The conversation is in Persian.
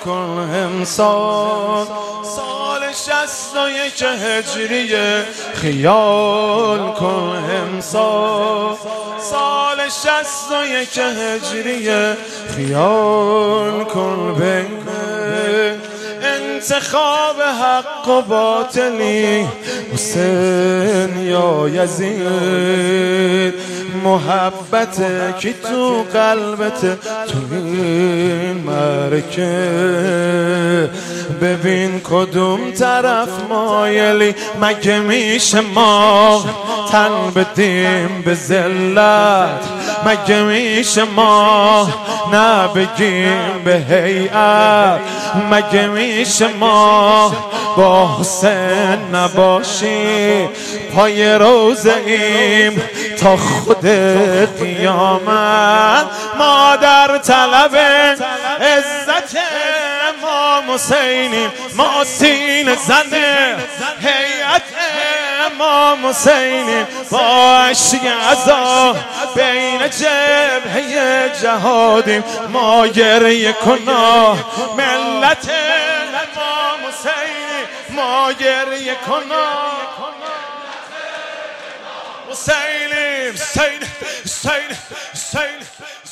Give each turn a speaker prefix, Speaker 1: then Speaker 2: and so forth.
Speaker 1: کن امسال سال 61 هجریه خیال کن امسال سال 61 هجریه خیال کن بین انتخاب حق و باطلی حسین یا یزید محبت کی تو قلبت تو این مرکه ببین کدوم طرف مایلی مگه میشه ما تن بدیم به ذلت مگه میشه ما نبگیم به هیئت مگه میشه ما با حسین نباشیم پای روزه ایم تا خود قیامت ما در طلب عزت امام حسینیم ما سینه زنه هیئت امام حسینیم با اشک عزا بین جبهه جهادیم ما گریه کنا ملت امام حسینیم ما گریه کنا حسینیم حسین حسین حسین